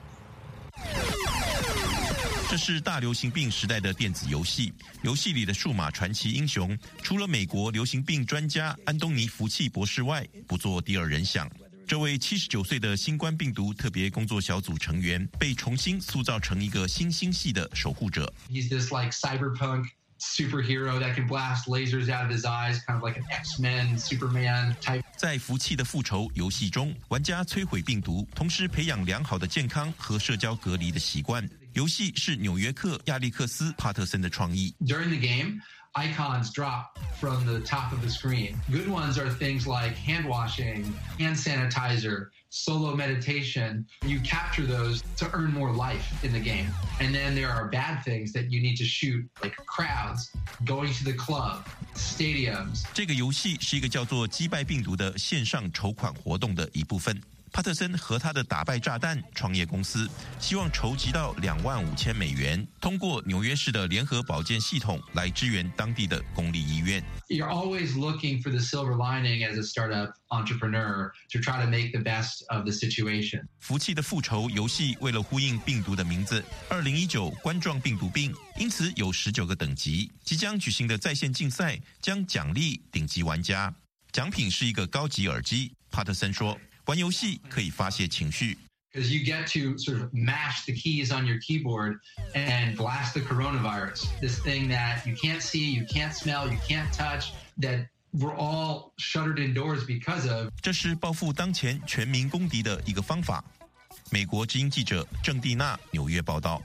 这是大流行病时代的电子游戏，游戏里的数码传奇英雄，除了美国流行病专家安东尼·福奇博士外，不做第二人想。这位七十九岁的新冠病毒特别工作小组成员被重新塑造成一个新星系的守护者。 He's this like cyberpunk superhero that can blast lasers out of his eyes, kind of like an X-Men, Superman type. 在福气的复仇游戏中，玩家摧毁病毒，同时培养良好的健康和社交隔离的习惯。游戏是纽约客亚历克斯·帕特森的创意。 During the game, icons drop from the top of the screen. Good ones are things like hand washing, hand sanitizer, solo meditation. You capture those to earn more life in the game. And then there are bad things that you need to shoot, like crowds, going to the club, stadiums. 这个游戏是一个叫做击败病毒的线上筹款活动的一部分。帕特森和他的打败炸弹创业公司希望筹集到两万五千美元，通过纽约市的联合保健系统来支援当地的公立医院。 You're always looking for the silver lining as a startup entrepreneur to try to make the best of the situation. 福气的复仇游戏为了呼应病毒的名字，二零一九冠状病毒病，因此有十九个等级。即将举行的在线竞赛将奖励顶级玩家，奖品是一个高级耳机。帕特森说。玩游戏可以发泄情绪。 Because you get to sort of mash the keys on your keyboard and blast the coronavirus, this thing that you can't see, you can't smell, you can't touch, that we're all shuttered indoors because of. 这是报复当前全民公敌的一个方法。美国之音记者郑蒂娜纽约报道。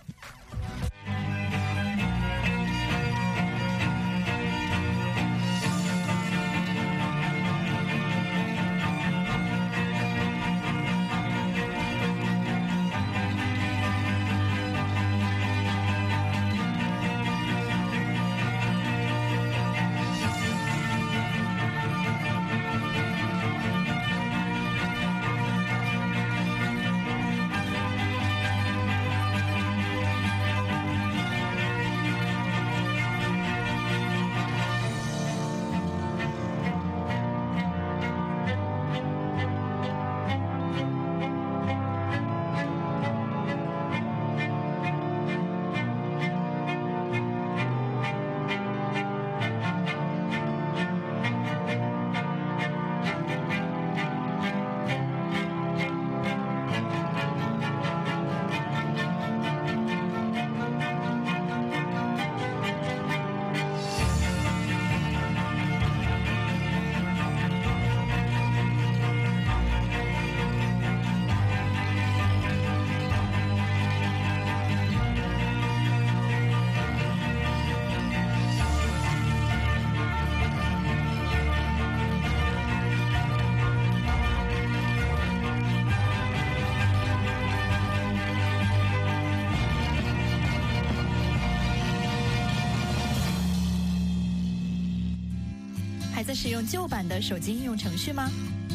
在使用旧版的手机应用程序吗？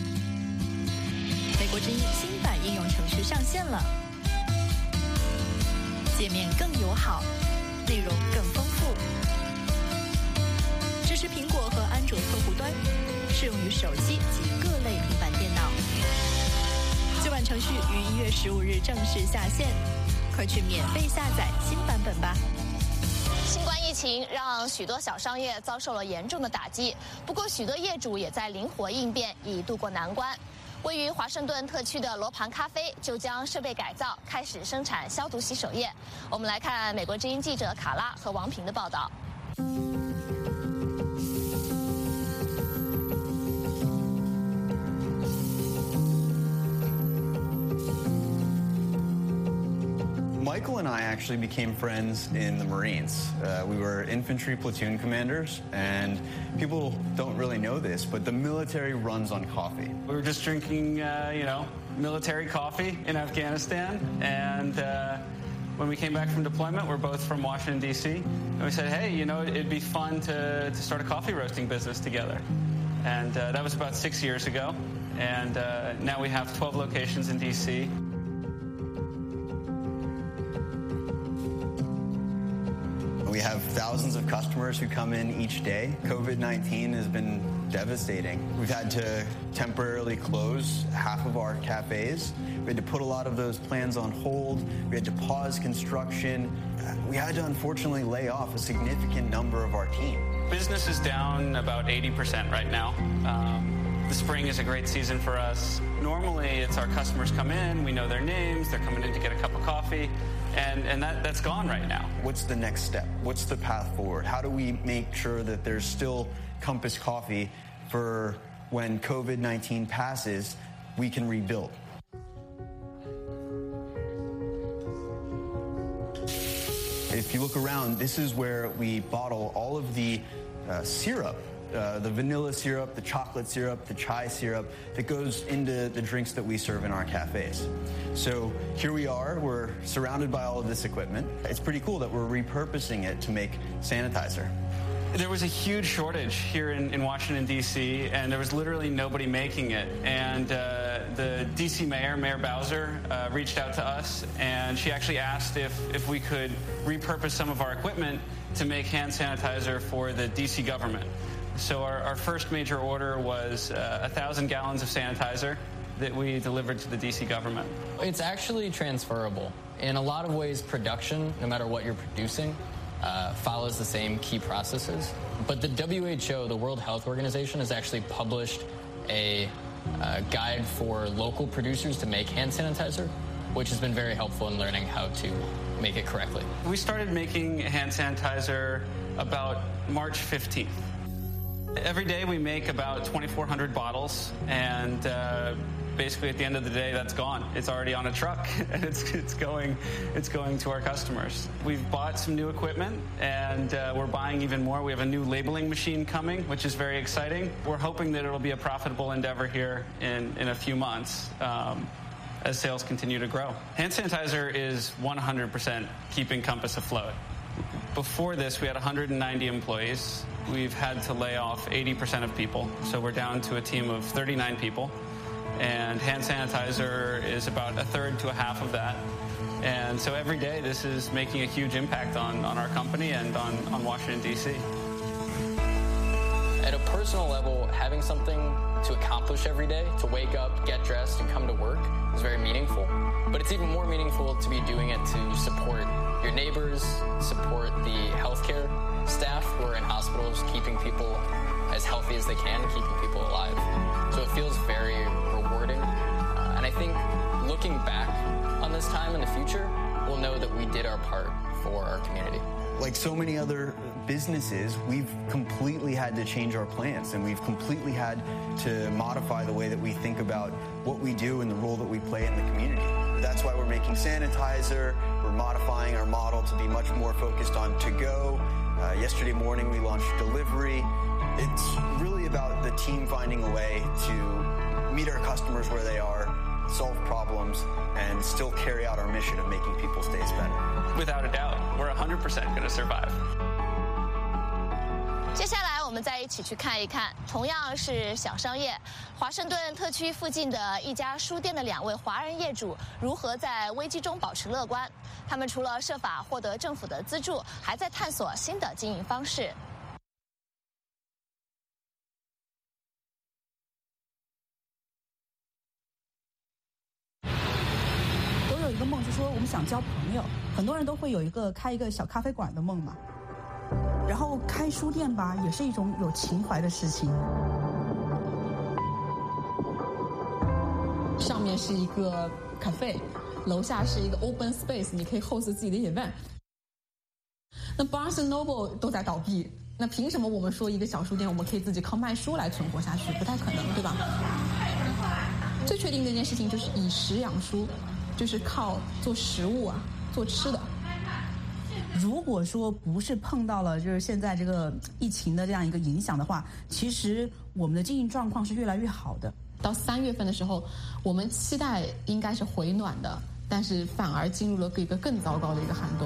美国之音新版应用程序上线了，界面更友好，内容更丰富，支持苹果和安卓客户端，适用于手机及各类平板电脑。旧版程序于一月十五日正式下线，快去免费下载新版本吧。 新冠疫情让许多小商业遭受了严重的打击，不过许多业主也在灵活应变，以度过难关。位于华盛顿特区的罗盘咖啡就将设备改造，开始生产消毒洗手液。我们来看美国之音记者卡拉和王平的报道。 Michael and I actually became friends in the Marines. Uh, we were infantry platoon commanders, and people don't really know this, but the military runs on coffee. We were just drinking, uh, you know, military coffee in Afghanistan, and uh, when we came back from deployment, we're both from Washington, D C, and we said, hey, you know, it'd be fun to, to start a coffee roasting business together. And uh, that was about six years ago, and uh, now we have twelve locations in D C. We have thousands of customers who come in each day. COVID nineteen has been devastating. We've had to temporarily close half of our cafes. We had to put a lot of those plans on hold. We had to pause construction. We had to unfortunately lay off a significant number of our team. Business is down about eighty percent right now. Um, the spring is a great season for us. Normally, it's our customers come in, we know their names, they're coming in to get a cup of coffee, and, and that, that's gone right now. What's the next step? What's the path forward? How do we make sure that there's still Compass Coffee for when COVID nineteen passes, we can rebuild? If you look around, this is where we bottle all of the uh, syrup, uh, the vanilla syrup, the chocolate syrup, the chai syrup that goes into the drinks that we serve in our cafes. So here we are, we're surrounded by all of this equipment. It's pretty cool that we're repurposing it to make sanitizer. There was a huge shortage here in, in Washington, D C, and there was literally nobody making it. And uh, the D C mayor, Mayor Bowser, uh, reached out to us, and she actually asked if, if we could repurpose some of our equipment to make hand sanitizer for the D C government. So our, our first major order was uh, one thousand gallons of sanitizer that we delivered to the D C government. It's actually transferable. In a lot of ways, production, no matter what you're producing, Uh, follows the same key processes. But the W H O, the World Health Organization, has actually published a uh, guide for local producers to make hand sanitizer, which has been very helpful in learning how to make it correctly. We started making hand sanitizer about March fifteenth. Every day we make about twenty-four hundred bottles, and uh, basically at the end of the day, that's gone. It's already on a truck, and it's it's going it's going to our customers. We've bought some new equipment, and uh, we're buying even more. We have a new labeling machine coming, which is very exciting. We're hoping that it'll be a profitable endeavor here in, in a few months um, as sales continue to grow. Hand sanitizer is one hundred percent keeping Compass afloat. Before this, we had one hundred ninety employees. We've had to lay off eighty percent of people, so we're down to a team of thirty-nine people. And hand sanitizer is about a third to a half of that. And so every day, this is making a huge impact on, on our company and on, on Washington, D C. At a personal level, having something to accomplish every day, to wake up, get dressed, and come to work is very meaningful. But it's even more meaningful to be doing it to support your neighbors, support the healthcare staff who are in hospitals, keeping people as healthy as they can, keeping people alive. So it feels very rewarding. Uh, and I think looking back on this time in the future, we'll know that we did our part for our community. Like so many other businesses, we've completely had to change our plans, and we've completely had to modify the way that we think about what we do and the role that we play in the community. That's why we're making sanitizer. We're modifying our model to be much more focused on to-go. Uh, yesterday morning, we launched delivery. It's really about the team finding a way to meet our customers where they are, solve problems, and still carry out our mission of making people's days better. Without a doubt, we're one hundred percent going to survive. 接下来我我们再一起去看一看，同样是小商业，华盛顿特区附近的一家书店的两位华人业主如何在危机中保持乐观。他们除了设法获得政府的资助，还在探索新的经营方式。 我有一个梦，是说我们想交朋友，很多人都会有一个开一个小咖啡馆的梦嘛。然后开书店吧，也是一种有情怀的事情。 上面是一个 cafe， 楼下是一个 open space， 你可以 host 自己的 event。那 Barnes and Noble 都在倒闭，那凭什么我们说一个小书店我们可以自己靠卖书来存活下去？不太可能，对吧？最确定的一件事情就是以食养书，就是靠做食物啊，做吃的。 如果说不是碰到了就是现在这个疫情的这样一个影响的话，其实我们的经营状况是越来越好的。 到三月份的时候，我们期待应该是回暖的，但是反而进入了一个更糟糕的一个寒冬。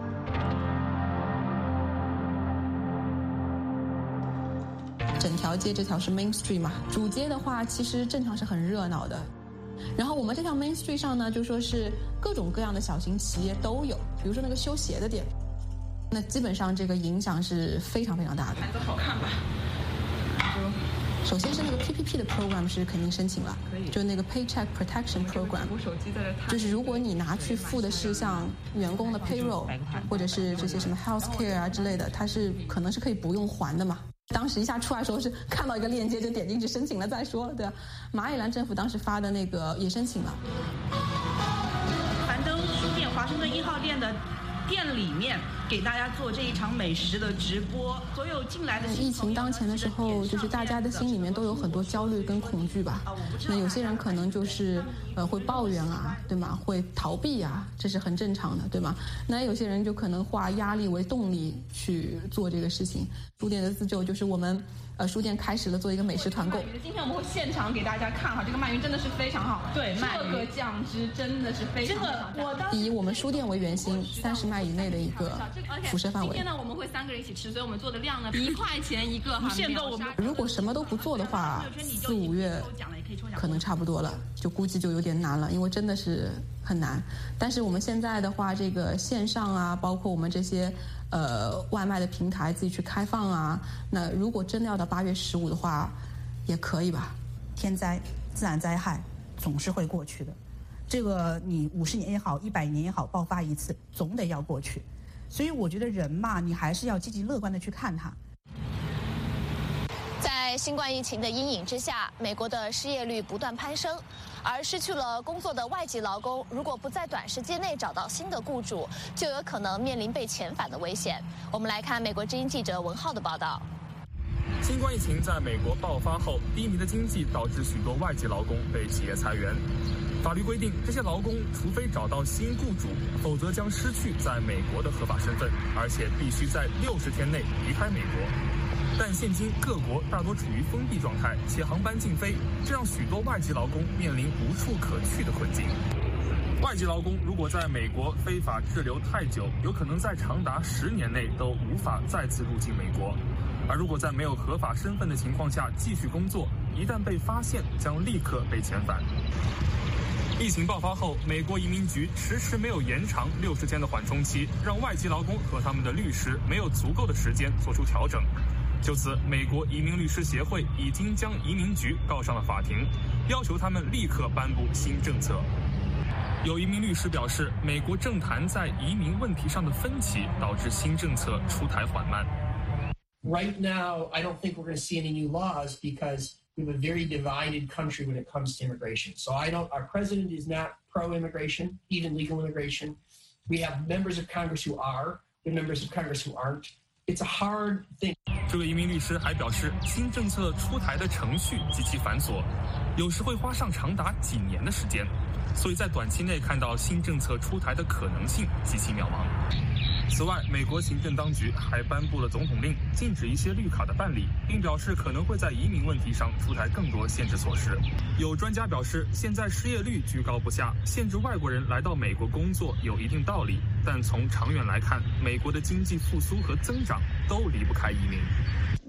整条街这条是 Main Street 嘛，主街的话其实正常是很热闹的。然后我们这条 Main Street 上呢，就说是各种各样的小型企业都有，比如说那个修鞋的店，那基本上这个影响是非常非常大的。 牌子好看吧？就首先是那个 P P P 的 program 是肯定申请了，就那个 Paycheck Protection Program， 就是如果你拿去付的是像员工的 payroll 或者是这些什么 healthcare 啊之类的，它是可能是可以不用还的嘛。当时一下出来的时候是看到一个链接就点进去申请了再说，对吧？马里兰政府当时发的那个也申请了。 樊登书店华盛顿一号店的店里面给大家做这一场美食的直播，所有进来的疫情当前的时候，就是大家的心里面都有很多焦虑跟恐惧吧。那有些人可能就是呃会抱怨啊，对吗？会逃避啊，这是很正常的，对吗？那有些人就可能化压力为动力去做这个事情。书店的自救就是我们呃书店开始了做一个美食团购。 今天我们会现场给大家看哈，这个鳗鱼真的是非常好，对，这个酱汁真的是非常好。这个我当以我们书店为原型，三十迈以内的一个辐射范围。 今天呢，我们会三个人一起吃，所以我们做的量呢，一块钱一个哈。限购我们如果什么都不做的话，四五月可能差不多了，就估计就有点难了，因为真的是很难。但是我们现在的话，这个线上啊，包括我们这些呃外卖的平台自己去开放啊，那如果真的要到八月十五的话，也可以吧。 天灾、自然灾害总是会过去的，这个你五十年也好，一百年也好，爆发一次总得要过去。所以我觉得人嘛，你还是要积极乐观的去看它。 在新冠疫情的阴影之下，美国的失业率不断攀升，而失去了工作的外籍劳工，如果不在短时间内找到新的雇主，就有可能面临被遣返的危险。我们来看美国之音记者文浩的报道。 新冠疫情在美国爆发后，低迷的经济导致许多外籍劳工被企业裁员。法律规定，这些劳工除非找到新雇主，否则将失去在美国的合法身份，而且必须在六十天内离开美国。但现今各国大多处于封闭状态，且航班禁飞，这让许多外籍劳工面临无处可去的困境。外籍劳工如果在美国非法滞留太久，有可能在长达十年内都无法再次入境美国。而如果在没有合法身份的情况下继续工作，一旦被发现，将立刻被遣返。疫情爆发后，美国移民局迟迟没有延长六十天的缓冲期，让外籍劳工和他们的律师没有足够的时间做出调整。就此，美国移民律师协会已经将移民局告上了法庭，要求他们立刻颁布新政策。有移民律师表示，美国政坛在移民问题上的分歧导致新政策出台缓慢。 Right now, I don't think we're going to see any new laws because we have a very divided country when it comes to immigration. So I don't, our president is not pro-immigration, even legal immigration. We have members of Congress who are, we have members of Congress who aren't. It's a hard thing. 这位移民律师还表示，新政策出台的程序极其繁琐，有时会花上长达几年的时间，所以在短期内看到新政策出台的可能性极其渺茫。此外，美国行政当局还颁布了总统令，禁止一些绿卡的办理，并表示可能会在移民问题上出台更多限制措施。有专家表示，现在失业率居高不下，限制外国人来到美国工作有一定道理，但从长远来看，美国的经济复苏和增长都离不开移民。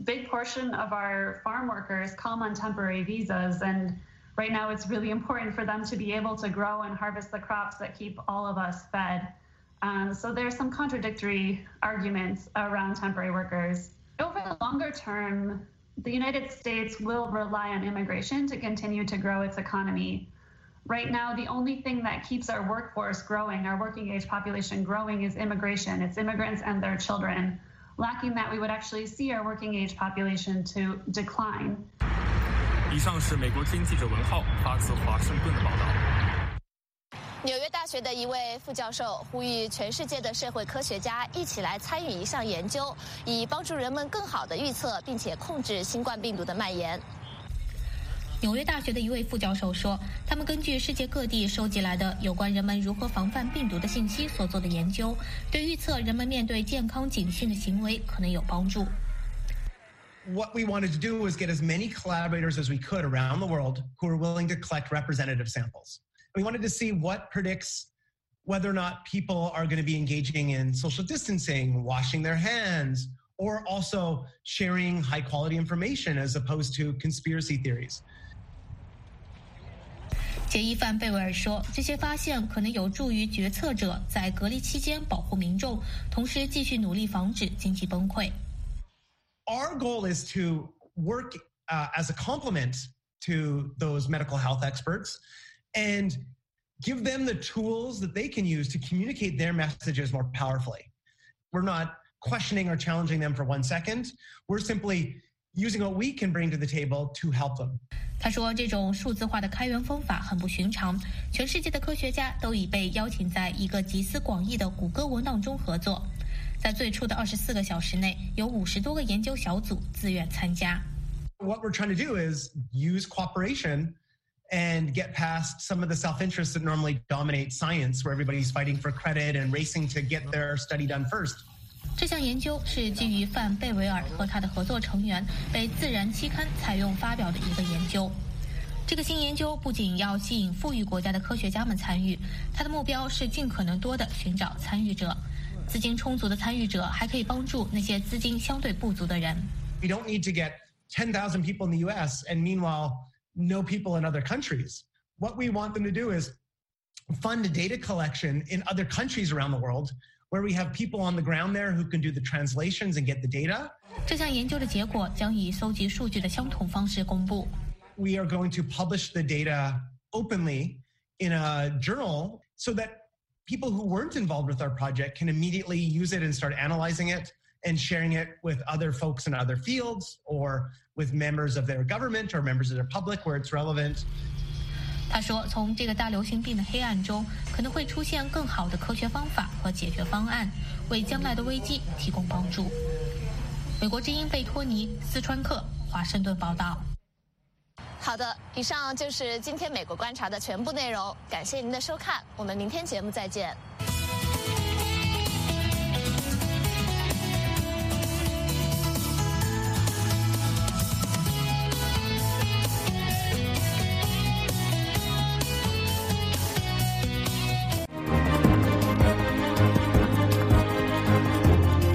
big portion of our farm workers come on temporary visas, and right now it's really important for them to be able to grow and harvest the crops that keep all of us fed. Um, so there's some contradictory arguments around temporary workers. Over the longer term, the United States will rely on immigration to continue to grow its economy. Right now, the only thing that keeps our workforce growing, our working age population growing, is immigration. It's immigrants and their children. Lacking that, we would actually see our working age population to decline. 以上是美国之音记者文浩发自华盛顿的报道。 纽约大学的一位副教授呼吁全世界的社会科学家一起来参与一项研究，以帮助人们更好地预测并且控制新冠病毒的蔓延。 纽约大学的一位副教授说，他们根据世界各地收集来的有关人们如何防范病毒的信息所做的研究，对预测人们面对健康警讯的行为可能有帮助。 What we wanted to do was get as many collaborators as we could around the world who are willing to collect representative samples. We wanted to see what predicts whether or not people are going to be engaging in social distancing, washing their hands, or also sharing high quality information as opposed to conspiracy theories. 杰伊范贝维尔说，这些发现可能有助于决策者在隔离期间保护民众，同时继续努力防止经济崩溃。 Our goal is to work uh, as a complement to those medical health experts and give them the tools that they can use to communicate their messages more powerfully. We're not questioning or challenging them for one second. We're simply using what we can bring to the table to help them. 他说，这种数字化的开源方法很不寻常，全世界的科学家都已被邀请在一个集思广益的谷歌文档中合作。在最初的二十四个小时内，有五十多个研究小组自愿参加。 What we're trying to do is use cooperation and get past some of the self-interest that normally dominate science, where everybody's fighting for credit and racing to get their study done first. 这项研究是基于范贝维尔和他的合作成员被《自然》期刊采用发表的一个研究。这个新研究不仅要吸引富裕国家的科学家们参与，它的目标是尽可能多地寻找参与者。资金充足的参与者还可以帮助那些资金相对不足的人。 We don't need to get ten thousand people in the U S and meanwhile no people in other countries. What we want them to do is fund data collection in other countries around the world where we have people on the ground there who can do the translations and get the data. 这项研究的结果将以搜集数据的相同方式公布。 We are going to publish the data openly in a journal so that people who weren't involved with our project can immediately use it and start analyzing it and sharing it with other folks in other fields or with members of their government or members of their public where it's relevant. 他说，从这个大流行病的黑暗中，可能会出现更好的科学方法和解决方案，为将来的危机提供帮助。美国之音贝托尼、斯川克，华盛顿报道。 好的，以上就是今天美国观察的全部内容，感谢您的收看，我们明天节目再见。